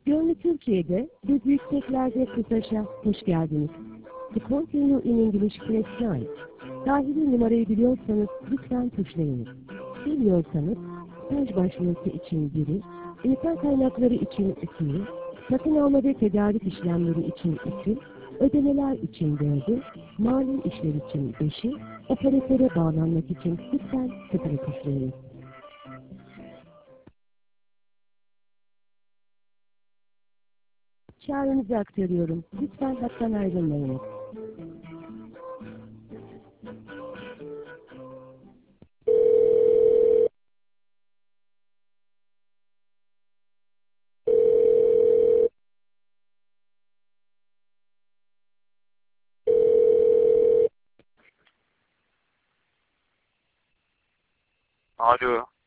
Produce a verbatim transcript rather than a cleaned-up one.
Gönlü Türkiye'de, biz yükseklerde kısaca hoş geldiniz. To continue in English press nine. Dahili numarayı biliyorsanız lütfen tuşlayınız. Bilmiyorsanız, staj başvurusu için biri, insan kaynakları için ikiyi, satın alma ve tedarik işlemleri için iki, ödemeler için dördü, mali işler için beşi, operatöre bağlanmak için lütfen sıfırı tuşlayınız. Çağrınızı aktarıyorum. Lütfen hattan ayrılmayınız. Alo.